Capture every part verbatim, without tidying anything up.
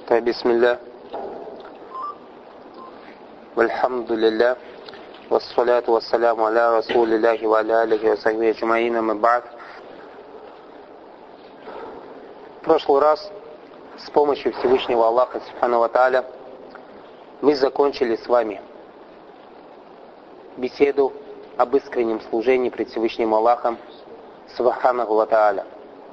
Бисмилля. Вальхамдулилля. Вассаляту вассаляму аля расулиллахи ва аля алихи ва сахбихи аджмаин, амма ба'д. В прошлый раз с помощью Всевышнего Аллаха Субхану ва Тааля мы закончили с вами беседу об искреннем служении пред Всевышним Аллахом Субхану ва Тааля.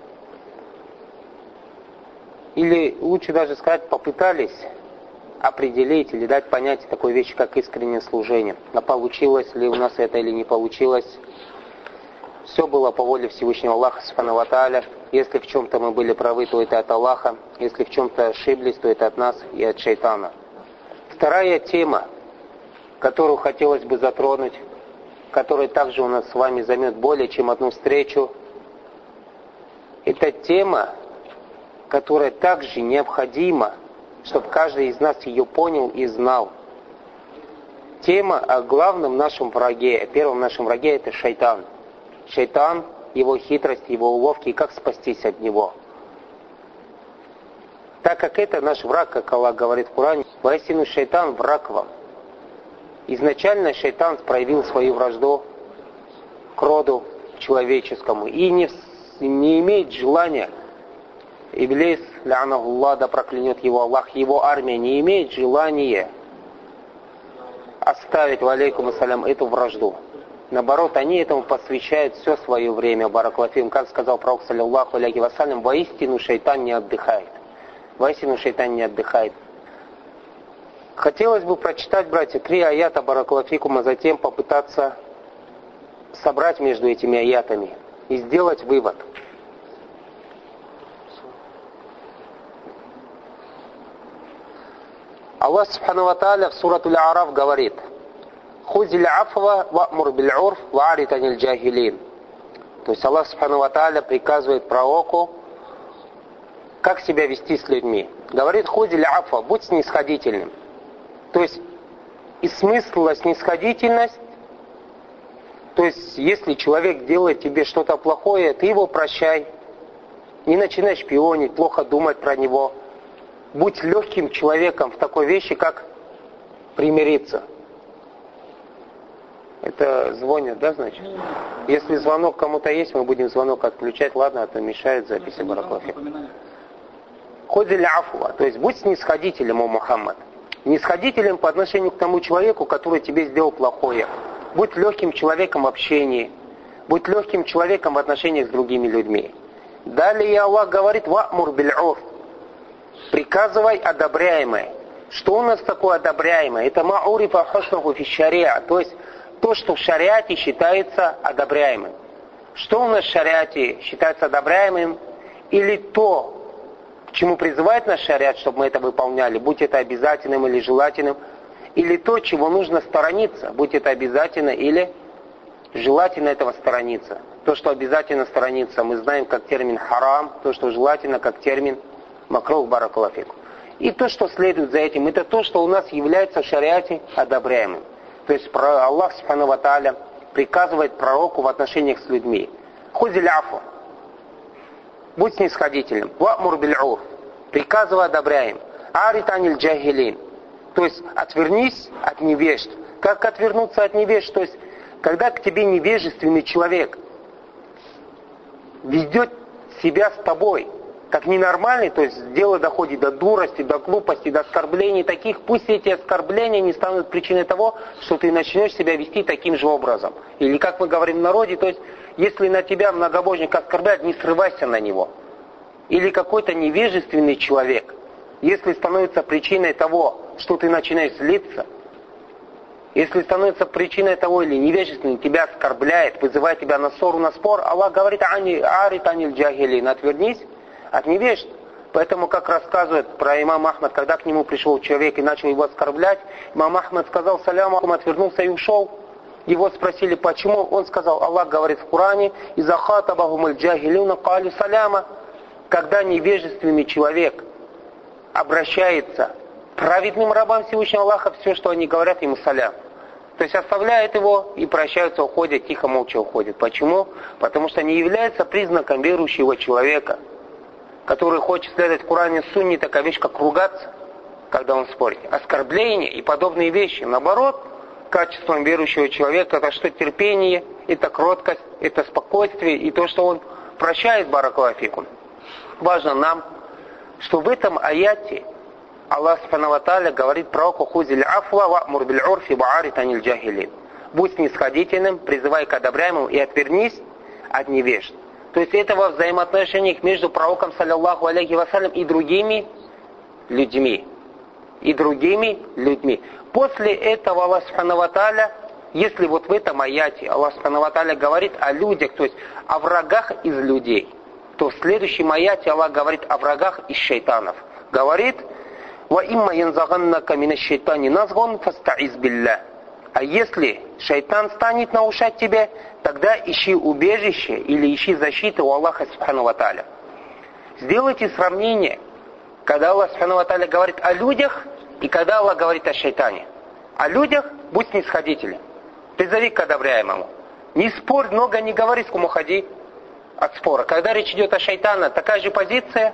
Или лучше даже сказать, попытались определить или дать понятие такой вещи, как искреннее служение. А получилось ли у нас это или не получилось? Все было по воле Всевышнего Аллаха Субхану ва Тааля. Если в чем-то мы были правы, то это от Аллаха. Если в чем-то ошиблись, то это от нас и от шайтана. Вторая тема, которую хотелось бы затронуть, которая также у нас с вами займет более чем одну встречу, это тема, которая также необходима, чтобы каждый из нас ее понял и знал. Тема о главном нашем враге, о первом нашем враге, это шайтан. Шайтан, его хитрость, его уловки и как спастись от него. Так как это наш враг, как Аллах говорит в Коране, «Воистину шайтан враг вам». Изначально шайтан проявил свою вражду к роду человеческому и не, не имеет желания. Иблис, лянахуллах, да проклянет его Аллах, его армия не имеет желания оставить, валейкум ассалям, эту вражду. Наоборот, они этому посвящают все свое время, бараклафим. Как сказал пророк, саллиллаху алейхи вассалям, воистину шайтан не отдыхает. Воистину шайтан не отдыхает. Хотелось бы прочитать, братья, три аята бараклафикум, а затем попытаться собрать между этими аятами и сделать вывод. Аллах Субхану ва Тааля в сурату Аль-А'раф говорит: «Хузиль афва ва'мур биль-урф вa'арид аниль джахилин». То есть Аллах Субхану ва Тааля приказывает пророку, как себя вести с людьми. Говорит: «Хузиль афва», будь снисходительным. То есть из смысла снисходительность, то есть если человек делает тебе что-то плохое, ты его прощай, не начинай шпионить, плохо думать про него. Будь легким человеком в такой вещи, как примириться. Это звонят, да, значит? Если звонок кому-то есть, мы будем звонок отключать. Ладно, это мешает записи бараклафи. Худиль афва, то есть будь снисходителем, о Мухаммад. Снисходителем по отношению к тому человеку, который тебе сделал плохое. Будь легким человеком в общении. Будь легким человеком в отношениях с другими людьми. Далее Аллах говорит: «Ва'мур биль-урф». Приказывай одобряемое. Что у нас такое одобряемое? Это ма'урифа хушнаху фи шариа, то есть то, что в шариате считается одобряемым. Что у нас в шариате считается одобряемым? Или то, к чему призывает наш шариат, чтобы мы это выполняли, будь это обязательным или желательным, или то, чего нужно сторониться, будь это обязательно или желательно этого сторониться. То, что обязательно сторониться, мы знаем как термин харам, то, что желательно как термин макрух, баракалафику. И то, что следует за этим, это то, что у нас является в шариате одобряемым. То есть Аллах Субхану ва Тааля приказывает пророку в отношениях с людьми: «Хузиль афу», будь снисходительным, «Ва'мур биль-урф», приказывай одобряем, «Арид аниль джахилин», то есть отвернись от невежд. Как отвернуться от невежд? То есть когда к тебе невежественный человек ведет себя с тобой как ненормальный, то есть дело доходит до дурости, до глупости, до оскорблений таких, пусть эти оскорбления не станут причиной того, что ты начнешь себя вести таким же образом. Или как мы говорим в народе, то есть если на тебя многобожник оскорбляет, не срывайся на него. Или какой-то невежественный человек, если становится причиной того, что ты начинаешь злиться, если становится причиной того или невежественный тебя оскорбляет, вызывает тебя на ссору, на спор, Аллах говорит: «Арид аниль джахилин», отвернись от невежд. Поэтому, как рассказывает про имама Ахмад, когда к нему пришел человек и начал его оскорблять, имам Ахмад сказал салям, отвернулся и ушел. Его спросили, почему? Он сказал: Аллах говорит в Коране: «Иза хатабахумуль джахилюна кали саляма». Когда невежественный человек обращается к праведным рабам Всевышнего Аллаха, все, что они говорят, ему салям. То есть оставляют его и прощаются, уходят, тихо, молча уходят. Почему? Потому что не является признаком верующего человека, который хочет следовать Коране и Сунне, такая вещь, как ругаться, когда он спорит. Оскорбление и подобные вещи. Наоборот, качеством верующего человека это что? Терпение, это кроткость, это спокойствие и то, что он прощает, баракаллаху фикум. Важно нам, что в этом аяте Аллах Субхану ва Тааля говорит пророку: «Хузиль афва ва амур биль урфи ва арид аниль джахилин». Будь снисходительным, призывай к одобряемому и отвернись от невежд. То есть это во взаимоотношениях между пророком, саллаллаху алейхи вассалям, и другими людьми. И другими людьми. После этого Аллах Субхану ва Тааля, если вот в этом аяте Аллах Субхану ва Тааля говорит о людях, то есть о врагах из людей, то в следующем аяте Аллах говорит о врагах из шайтанов. Говорит: «Ва имма янзаганнака минаш шайтани назгун фастаиз билля». А если шайтан станет наушать тебя, тогда ищи убежище или ищи защиту у Аллаха Субхану ва Тааля. Сделайте сравнение, когда Аллах Субхану ва Тааля говорит о людях и когда Аллах говорит о шайтане. О людях будь снисходителен. Призови к одобряемому. Не спорь, много не говори, скому ходи от спора. Когда речь идет о шайтане, такая же позиция.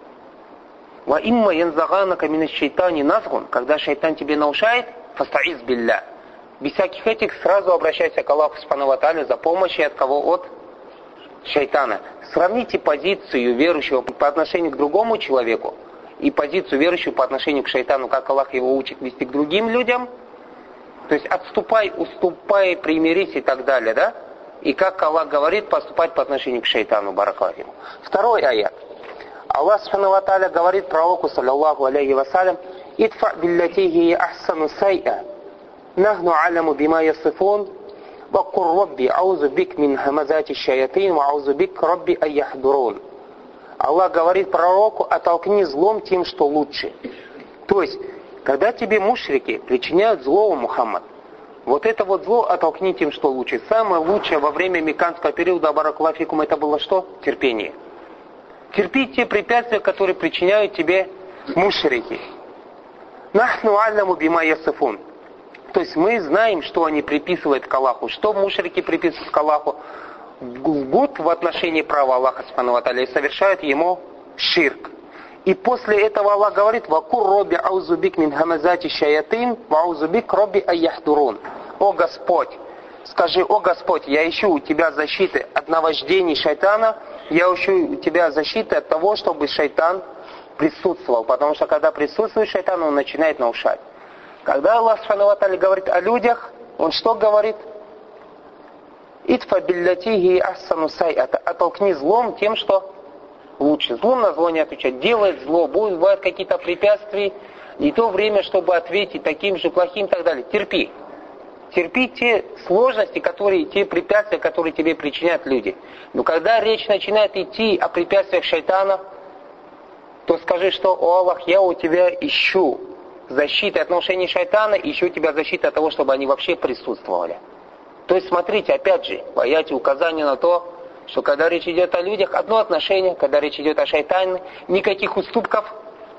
«Ва имма янзаганака минаш шайтани назгун». Когда шайтан тебе наушает, фастаиз билля. Без всяких этих сразу обращайся к Аллаху Субхану ва Тааля за помощью. От кого? От шайтана. Сравните позицию верующего по отношению к другому человеку и позицию верующего по отношению к шайтану, как Аллах его учит вести к другим людям. То есть отступай, уступай, примирись и так далее, да? И как Аллах говорит, поступать по отношению к шайтану, баракаллаху фикум. Второй аят. Аллах Субхану ва Тааля говорит пророку, саллаллаху алейхи вассалям: «Идфа биллати хия ахсану сай'a. Нахну аляму бима ясифун. Ва кур рабби аузу бик мин хамазати шаятин, ва аузу бик рабби айяхдурун». Аллах говорит пророку: оттолкни злом тем, что лучше. То есть, когда тебе мушрики причиняют зло, Мухаммад, вот это вот зло оттолкни тем, что лучше. Самое лучшее во время мекканского периода, баракаллаху фикум, это было что? Терпение. Терпи те препятствия, которые причиняют тебе мушрики. Нахну аляму бима ясифун. То есть мы знаем, что они приписывают к Аллаху. Что мушрики приписывают к Аллаху? Лгут в отношении права Аллаха Субхану ва Тааля и совершают ему ширк. И после этого Аллах говорит: «Вакур робби аузубик мин хамазати шаятин, ваузубик робби айяхдурун». О Господь, скажи: о Господь, я ищу у Тебя защиты от наваждений шайтана, я ищу у Тебя защиты от того, чтобы шайтан присутствовал. Потому что когда присутствует шайтан, он начинает наушать. Когда Аллах Субхану ва Тааля говорит о людях, он что говорит? «Идфа биллятихи ахсану сай'a». Оттолкни злом тем, что лучше. Злом на зло не отвечать. Делает зло. Бывают какие-то препятствия. Не то время, чтобы ответить таким же плохим и так далее. Терпи. Терпи те сложности, которые, те препятствия, которые тебе причиняют люди. Но когда речь начинает идти о препятствиях шайтана, то скажи, что: «О Аллах, я у Тебя ищу защиты от нарушений шайтана, ищу у Тебя защиты от того, чтобы они вообще присутствовали». То есть, смотрите, опять же, в аяте указание на то, что когда речь идет о людях, одно отношение, когда речь идет о шайтане, никаких уступков.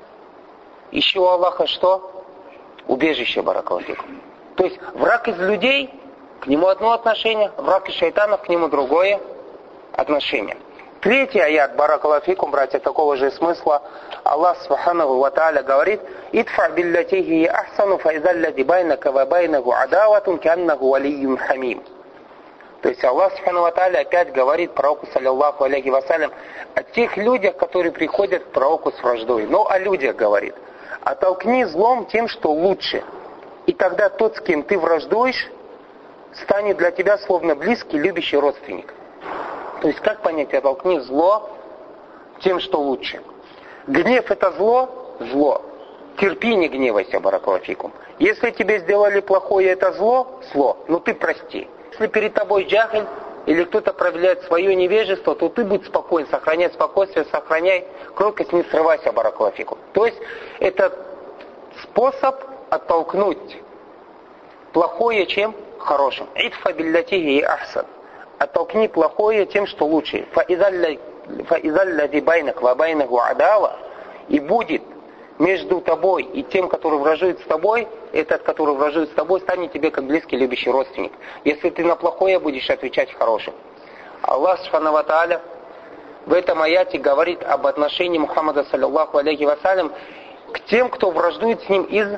Ищи у Аллаха что? Убежище, баракаллаху фикум. То есть, враг из людей, к нему одно отношение, враг из шайтанов, к нему другое отношение. Третий аят, баракаллаху фикум, братья, такого же смысла. Аллах Субхану ва Тааля говорит: «Идфа биллатихи ахсану фаизаллади байнака ва байнаху адаватун кианнаху валийюн хамим». То есть Аллах Субхану ва Тааля опять говорит пророку, саллаллаху алейхи вассалям, о тех людях, которые приходят к пророку с враждой. Но о людях говорит: оттолкни злом тем, что лучше. И тогда тот, с кем ты враждуешь, станет для тебя словно близкий, любящий родственник. То есть как понять: оттолкни зло тем, что лучше? Гнев это зло? Зло. Терпи, не гневайся, баракаллаху фикум. Если тебе сделали плохое, это зло? Зло. Но ты прости. Если перед тобой джахиль или кто-то проявляет свое невежество, то ты будь спокоен, сохраняй спокойствие, сохраняй кроткость, не срывайся, баракаллаху фикум. То есть это способ оттолкнуть плохое чем хорошим. Идфа биллатихи ахсан. Оттолкни плохое тем, что лучше. Фаизаллади байнак ва байнаху адава. И будет между тобой и тем, который враждует с тобой, этот, который враждует с тобой, станет тебе как близкий, любящий родственник. Если ты на плохое будешь отвечать хорошим. Аллах Субхану ва Тааля в этом аяте говорит об отношении Мухаммада саллаллаху алейхи вассалям к тем, кто враждует с ним из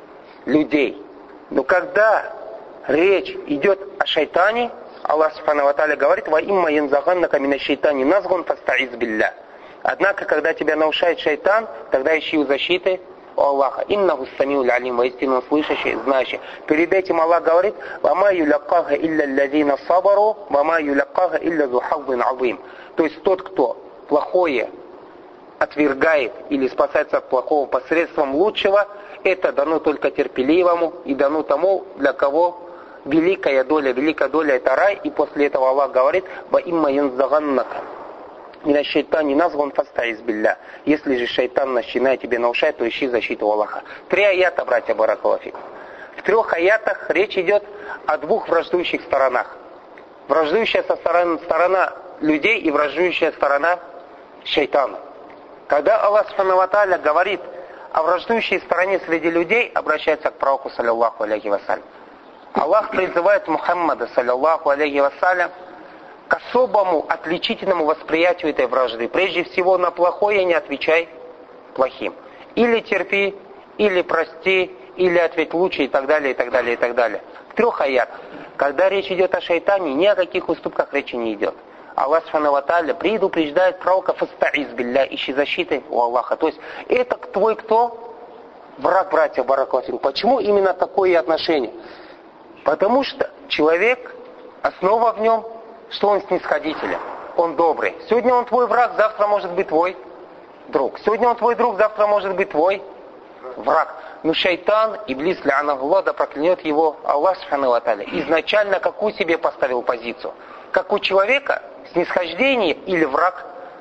людей. Но когда речь идет о шайтане, Аллах субхану ва тааля говорит: «Ва имма янзаганнака мина шайтани назгун фастаиз билля». Однако, когда тебя нарушает шайтан, тогда ищи у защиты у Аллаха. Иннаху самиуль алим, воистину слышащий, знающий. Перед этим Аллах говорит: «Вама юляккаха илля аллазина сабару, вама юляккаха илля зу хаззин азим». То есть тот, кто плохое отвергает или спасается от плохого посредством лучшего, это дано только терпеливому и дано тому, для кого великая доля. Великая доля — это рай. И после этого Аллах говорит: «Ва имма янзаганнака мина шайтани назгун фастаиз билля». Если же шайтан начинает тебе наушать, то ищи защиту Аллаха. Три аята, братья, баракаллаху фикум. В трех аятах речь идет о двух враждующих сторонах. Враждующая сторона, сторона людей и враждующая сторона шайтана. Когда Аллах субхану ва тааля говорит о враждующей стороне среди людей, обращается к пророку саллаллаху алейхи вассалям. Аллах призывает Мухаммада саллаллаху алейхи вассалям к особому отличительному восприятию этой вражды. Прежде всего, на плохое не отвечай плохим. Или терпи, или прости, или ответь лучше, и так далее, и так далее, и так далее. В трех аятах. Когда речь идет о шайтане, ни о каких уступках речи не идет. Аллах субхану ва тааля предупреждает пророка: «Фастаиз билля», ищи защиты у Аллаха. То есть это твой кто? Враг, братья, баракаллаху фикум. Почему именно такое отношение? Потому что человек, основа в нем, что он снисходителен, он добрый. Сегодня он твой враг, завтра может быть твой друг. Сегодня он твой друг, завтра может быть твой враг. Но шайтан, иблис ла'анахуллах, да проклянет его Аллах субхану ва тааля, изначально какую себе поставил позицию? Как у человека снисхождение или враг?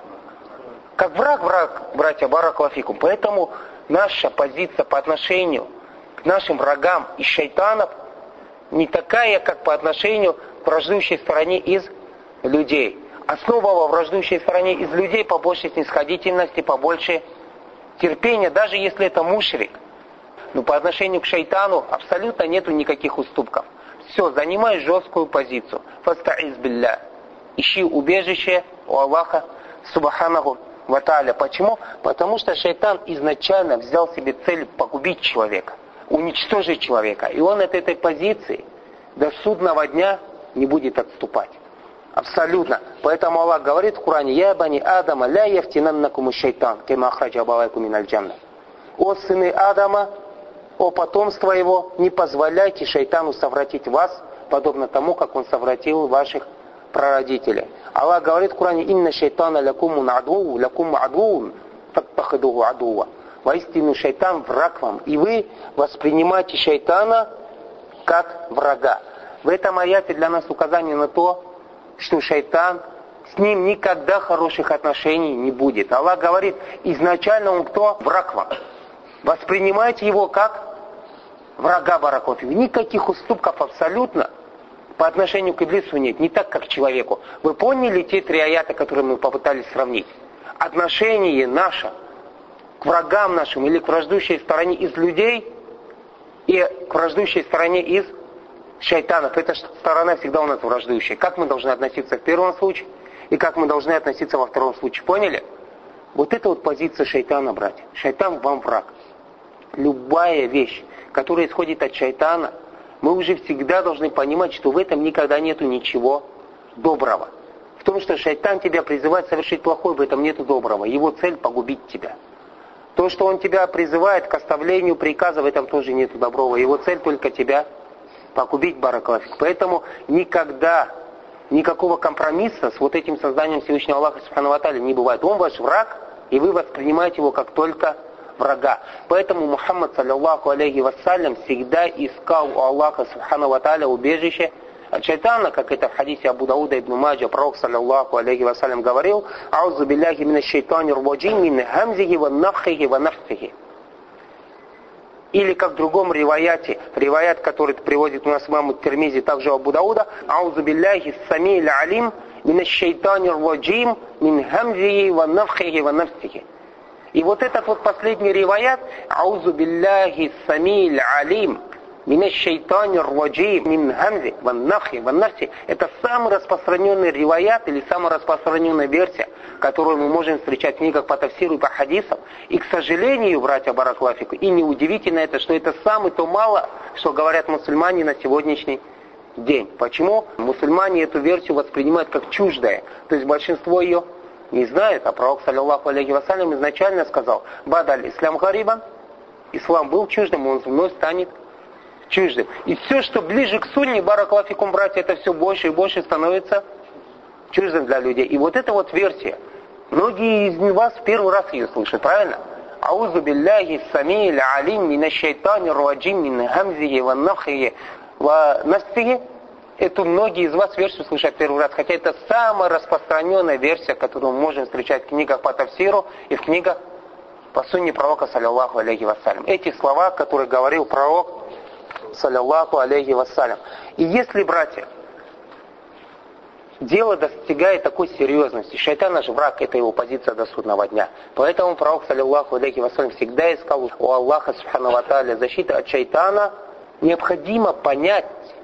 Как враг, враг, братья, баракаллаху фикум. Поэтому наша позиция по отношению к нашим врагам из шайтанов не такая, как по отношению к враждующей стороне из людей. Основа во враждующей стороне из людей побольше снисходительности, побольше терпения, даже если это мушрик. Но по отношению к шайтану абсолютно нету никаких уступков. Все, занимай жесткую позицию. Фастаиз билля. Ищи убежище у Аллаха субханаху ва тааля. Почему? Потому что шайтан изначально взял себе цель погубить человека, уничтожить человека. И он от этой позиции до судного дня не будет отступать. Абсолютно. Поэтому Аллах говорит в Коране: «Я бани Адама, ля яфтинаннакуму шайтан, кема ахраджа абавайкум миналь джанна». О сыны Адама, о потомство его, не позволяйте шайтану совратить вас, подобно тому, как он совратил ваших прародителей. Аллах говорит в Коране: «Инна шайтана лякумун адуу, лякум адуун, фаттахидуху адуа». Воистину шайтан враг вам, и вы воспринимаете шайтана как врага. В этом аяте для нас указание на то, что шайтан, с ним никогда хороших отношений не будет. Аллах говорит: изначально он кто? Враг вам. Воспринимайте его как врага, баракаллаху фикум. Никаких уступков абсолютно по отношению к иблису нет. Не так, как к человеку. Вы поняли те три аята, которые мы попытались сравнить? Отношение наше к врагам нашим или к враждующей стороне из людей и к враждующей стороне из шайтанов. Эта сторона всегда у нас враждующая. Как мы должны относиться в первом случае и как мы должны относиться во втором случае. Поняли? Вот это вот позиция шайтана, братья. Шайтан вам враг. Любая вещь, которая исходит от шайтана, мы уже всегда должны понимать, что в этом никогда нету ничего доброго. В том, что шайтан тебя призывает совершить плохое, в этом нету доброго. Его цель — погубить тебя. То, что он тебя призывает к оставлению приказа, в этом тоже нету доброго. Его цель только тебя погубить, баракаллаху фикум. Поэтому никогда никакого компромисса с вот этим созданием Всевышнего Аллаха субхану ва тааля не бывает. Он ваш враг, и вы воспринимаете его как только врага. Поэтому Мухаммад саллаллаху алейхи вассалям всегда искал у Аллаха субхану ва тааля убежище от шайтана, как это в хадисе Абу Дауда ибн Маджа, пророк саллаллаху алейхи вассалям говорил: «Аузу билляхи минаш шайтанир раджим мин хамзихи ва нафхихи ва нафсихи». Или как в другом риваяте, риваят, который приводит у нас имам ат-Тирмизи, также Абу Дауда: «Аузу билляхи сами'ил алим минаш шайтанир раджим мин хамзихи ва нафхихи ва нафсихи». И вот этот вот последний риваят: «Аузу билляхи сами'ил алим Минаш шайтани раджим мин хамзи ван нафхи ван нафси. Это самый распространенный риваят или самая распространенная версия, которую мы можем встречать в книгах по тафсиру и по хадисам. И, к сожалению, братья бараклафику, и неудивительно это, что это самое то мало, что говорят мусульмане на сегодняшний день. Почему? Мусульмане эту версию воспринимают как чуждое. То есть большинство ее не знает, а пророк, саллиллаху алейхи вассалям, изначально сказал: «Бадаль ислам гарибан». Ислам был чуждым, он вновь станет чуждым. И все, что ближе к сунне, бараклафикум, братья, это все больше и больше становится чуждым для людей. И вот эта вот версия, многие из вас в первый раз ее слышат, правильно? Аузу билляхи сами'ил алим минаш шайтани раджим мин хамзихи ван нафхихи ва нафсихи. Эту многие из вас версию слышат первый раз, хотя это самая распространенная версия, которую мы можем встречать в книгах по тафсиру и в книгах по сунне пророка, саллиллаху алейхи вассалям. Эти слова, которые говорил пророк, саллиллаху алейхи вассалям. И если, братья, дело достигает такой серьезности, шайтан наш враг, это его позиция до судного дня. Поэтому пророк, саллиллаху алейхи вассалям, всегда искал у Аллаха, субхану ва тааля, защиты от шайтана. Необходимо понять,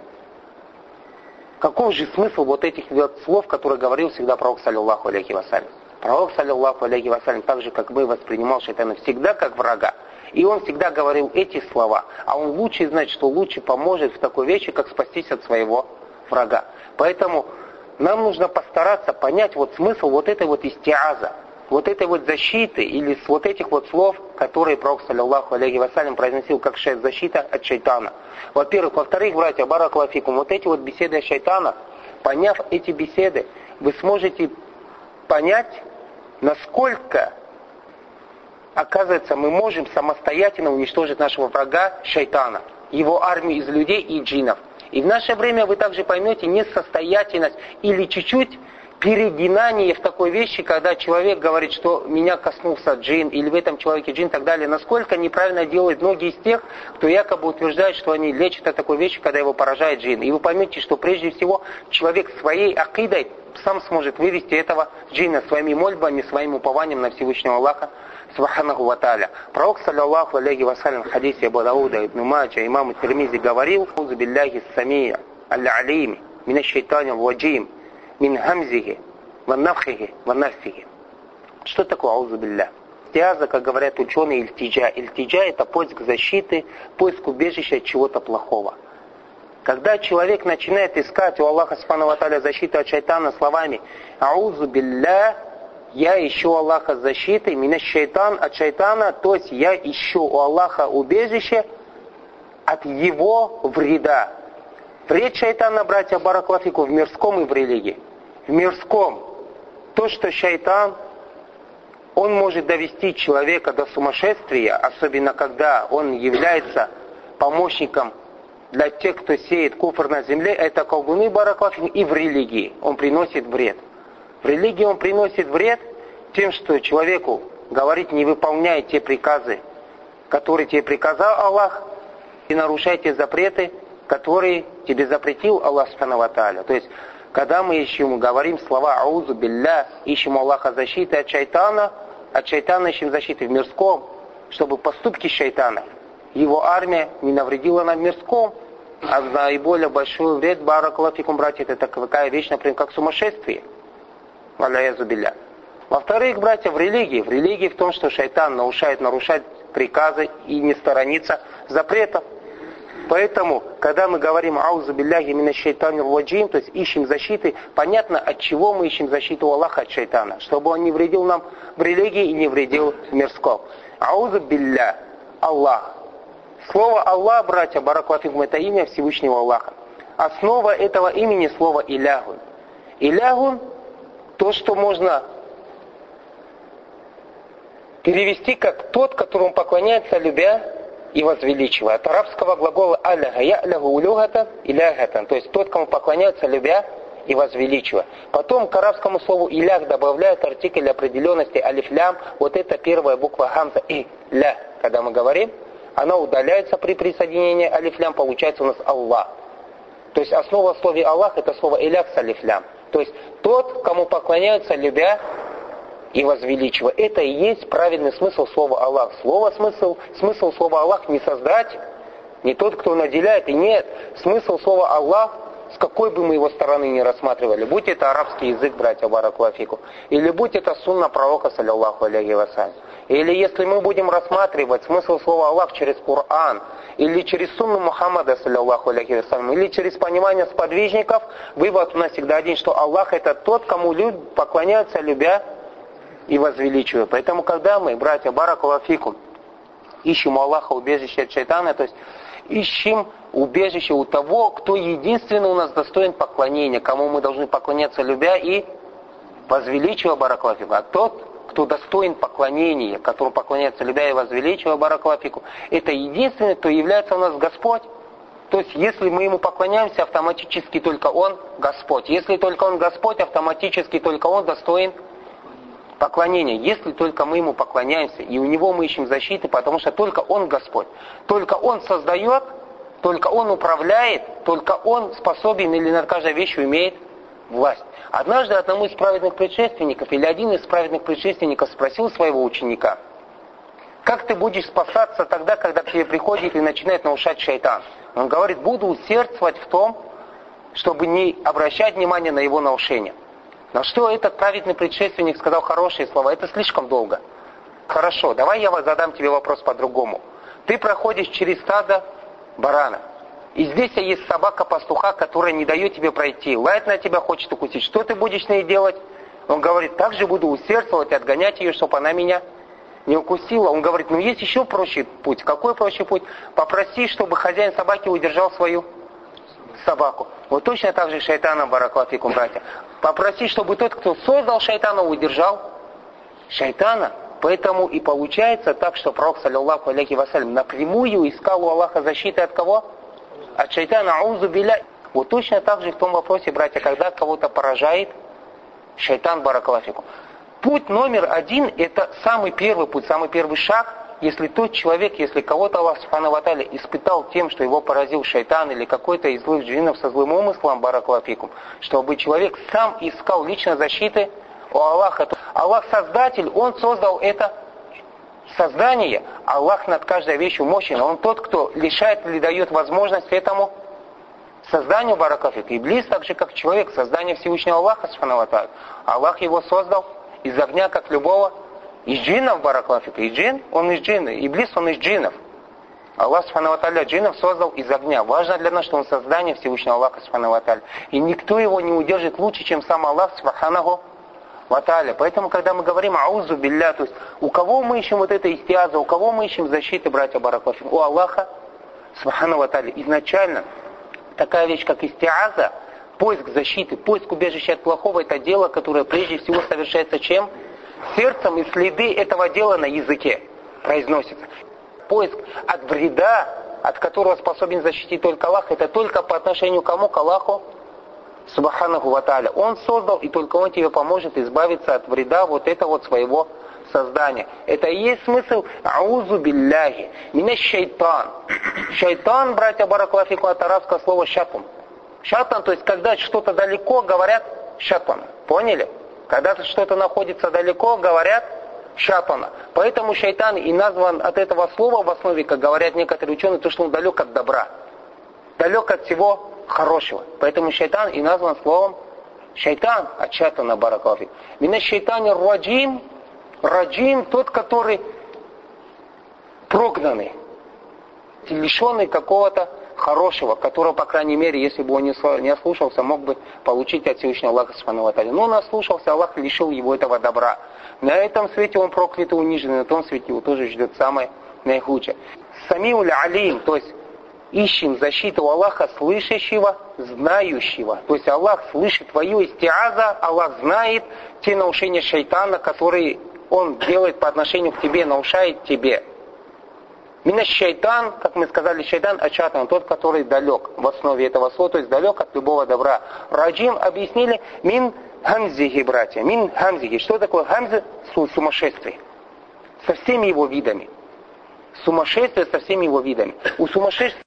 каков же смысл вот этих вот слов, которые говорил всегда пророк, саллиллаху алейхи вассалям. Пророк, саллиллаху алейхи вассалям, так же, как мы, воспринимал шайтана всегда как врага. И он всегда говорил эти слова. А он лучше знает, что лучше поможет в такой вещи, как спастись от своего врага. Поэтому нам нужно постараться понять вот смысл вот этой вот истиаза, вот этой вот защиты, или с вот этих вот слов, которые пророк, саллиллаху алейхи вассалям, произносил как защита от шайтана. Во-первых. Во-вторых, братья, бараклафикум, вот эти вот беседы о шайтана, поняв эти беседы, вы сможете понять, насколько, оказывается, мы можем самостоятельно уничтожить нашего врага, шайтана, его армию из людей и джиннов. И в наше время вы также поймете несостоятельность или чуть-чуть перегинание в такой вещи, когда человек говорит, что меня коснулся джин, или в этом человеке джин и так далее. Насколько неправильно делают многие из тех, кто якобы утверждает, что они лечат от такой вещи, когда его поражает джин. И вы поймете, что прежде всего человек своей акидой сам сможет вывести этого джинна своими мольбами, своим упованием на Всевышнего Аллаха, субханаху ва тааля. Пророк, саллиллаху алейхи вассалям, в хадисе Абу Дауда, Ибн Маджа, имам Тирмизи говорил: «Аузу билляхи самия аль-алим минаш шайтанир раджим мин хамзихи ван нафхихи ван нафсихи». Что такое аузу биллях? Истиаза, как говорят ученые, ильтиджа. Ильтиджа — это поиск защиты, поиск убежища от чего-то плохого. Когда человек начинает искать у Аллаха субхану ва тааля защиту от шайтана словами «Аузу биллях», я ищу Аллаха защиты, минаш шайтан, от шайтана, то есть я ищу у Аллаха убежище от его вреда. Вред шайтана, братья бараклафику, в мирском и в религии. В мирском то, что шайтан, он может довести человека до сумасшествия, особенно когда он является помощником для тех, кто сеет куфр на земле, это колдуны бараклафику, и в религии он приносит вред. В религии он приносит вред тем, что человеку говорит: не выполняй те приказы, которые тебе приказал Аллах, и нарушай те запреты, которые тебе запретил Аллах субхану ва тааля. То есть, когда мы ищем, говорим слова «Аузу билля», ищем Аллаха защиты от шайтана, от шайтана ищем защиты в мирском, чтобы поступки шайтана, его армия не навредила нам в мирском, а наиболее большой вред, баракаллаху, братья, это такая вещь, например, как сумасшествие. Валяязу билля. Во-вторых, братья, в религии. В религии в том, что шайтан наушает нарушать приказы и не сторонится запретов. Поэтому, когда мы говорим «Аузу билляхи минаш шайтанир раджим», то есть ищем защиты, понятно, от чего мы ищем защиту у Аллаха от шайтана, чтобы он не вредил нам в религии и не вредил в мирском. «Аузу билля», Аллах. Слово Аллах, братья, баракаллаху, это имя Всевышнего Аллаха. Основа этого имени слово Иляхун. Иляхун — то, что можно перевести как тот, которому поклоняется, любя и возвеличивая. От арабского глагола «аляха я'ляху улюхата иляхатан», то есть тот, кому поклоняется, любя и возвеличивая. Потом к арабскому слову «илях» добавляют артикль определенности алиф-лям, вот это первая буква хамза и ля, когда мы говорим, она удаляется при присоединении алиф-лям, получается у нас Аллах. То есть основа в слове Аллах это слово «илях» с алиф-лям. То есть тот, кому поклоняются, любя и возвеличивая. Это и есть правильный смысл слова Аллах. Слово смысл, смысл слова Аллах не создать Не тот, кто наделяет. И нет, смысл слова Аллах, с какой бы мы его стороны ни рассматривали, будь это арабский язык, братья баракаллаху, или будь это сунна пророка, саллиллаху алейхи вассалям, или если мы будем рассматривать смысл слова Аллах через Коран, или через сунну Мухаммада, саллиллаху алейхи вассалям, или через понимание сподвижников, вывод у нас всегда один, что Аллах это тот, кому люди поклоняются, любя и возвеличивая. Поэтому, когда мы, братья баракаллаху, ищем у Аллаха убежище от шайтана, то есть ищем убежище у того, кто единственно у нас достоин поклонения, кому мы должны поклоняться, любя и возвеличивая баракаллаху. А тот, кто достоин поклонения, которому поклоняется, любя и возвеличивая баракаллаху, это единственный, кто является у нас Господь. То есть, если мы ему поклоняемся, автоматически только он Господь. Если только он Господь, автоматически только он достоин поклонения. Если только мы ему поклоняемся, и у него мы ищем защиты, потому что только он Господь. Только он создает, только он управляет, только он способен или над каждой вещью имеет власть. Однажды одному из праведных предшественников, или один из праведных предшественников спросил своего ученика: как ты будешь спасаться тогда, когда к тебе приходит и начинает наушать шайтан? Он говорит: буду усердствовать в том, чтобы не обращать внимания на его наушение. На что этот праведный предшественник сказал хорошие слова: это слишком долго. Хорошо, давай я задам тебе вопрос по-другому. Ты проходишь через стадо барана, и здесь есть собака-пастуха, которая не дает тебе пройти, лает на тебя, хочет укусить. Что ты будешь с ней делать? Он говорит: также буду усердствовать, отгонять ее, чтобы она меня не укусила. Он говорит: ну есть еще проще путь. Какой проще путь? Попроси, чтобы хозяин собаки удержал свою собаку. Вот точно так же шайтана, баракаллаху, братья. Попроси, чтобы тот, кто создал шайтана, удержал шайтана. Поэтому и получается так, что пророк, саллиллаху алейхи вассалям, напрямую искал у Аллаха защиты от кого? От шайтана, аузу билля. Вот точно так же в том вопросе, братья, когда кого-то поражает шайтан, баракаллаху. Путь номер один, это самый первый путь, самый первый шаг. Если тот человек, если кого-то Аллах субхану ва тааля испытал тем, что его поразил шайтан или какой-то из злых джиннов со злым умыслом, баракаллаху, чтобы человек сам искал лично защиты у Аллаха. Аллах создатель, он создал это создание. Аллах над каждой вещью мощен. Он тот, кто лишает или дает возможность этому созданию, баракаллаху. Иблис, так же как человек, создание Всевышнего Аллаха субхану ва тааля. Аллах его создал из огня, как любого из джиннов, баракаллаху. И джин, он из джинна. Иблис, он из джиннов. Аллах субхану ва тааля джиннов создал из огня. Важно для нас, что он создание Всевышнего Аллаха субхану ва тааля. И никто его не удержит лучше, чем сам Аллах субхану ва тааля. Поэтому, когда мы говорим аузу билля, то есть у кого мы ищем вот это истиаза, у кого мы ищем защиты, братья баракаллаху? У Аллаха субхану ва тааля. Изначально такая вещь, как истиаза, поиск защиты, поиск убежища от плохого, это дело, которое прежде всего совершается чем? Сердцем, и следы этого дела на языке произносятся. Поиск от вреда, от которого способен защитить только Аллах, это только по отношению к кому? К Аллаху субханаху ва тааля. Он создал, и только Он тебе поможет избавиться от вреда вот этого вот своего создания. Это и есть смысл аузу билляхи, минаш шайтан. Шайтан, братья баракаллаху, от арабского слова шатун. Шатан, то есть когда что-то далеко, говорят шатан. Поняли? Когда что-то находится далеко, говорят шатана. Поэтому шайтан и назван от этого слова в основе, как говорят некоторые ученые, то, что он далек от добра. Далек от всего хорошего. Поэтому шайтан и назван словом шайтан, от шайтана, баракаллаху. Минаш шайтанир раджим. Раджим, тот, который прогнанный, лишенный какого-то хорошего, которого, по крайней мере, если бы он не ослушался, мог бы получить от Всевышнего Аллаха субхану ва тааля. Но он ослушался, Аллах лишил его этого добра. На этом свете он проклят и унижен, на том свете его тоже ждет самое наихудшее. Самиуль алим, то есть ищем защиту Аллаха, слышащего, знающего. То есть Аллах слышит твою истиаза, Аллах знает те наушения шайтана, которые он делает по отношению к тебе, наушает тебе. Минаш шайтан, как мы сказали, шайтан ачатан, тот, который далек в основе этого слова, то есть далек от любого добра. Раджим объяснили мин хамзихи, братья, мин хамзихи. Что такое хамза? Сумасшествие. Со всеми его видами. Сумасшествие со всеми его видами. У сумасшествия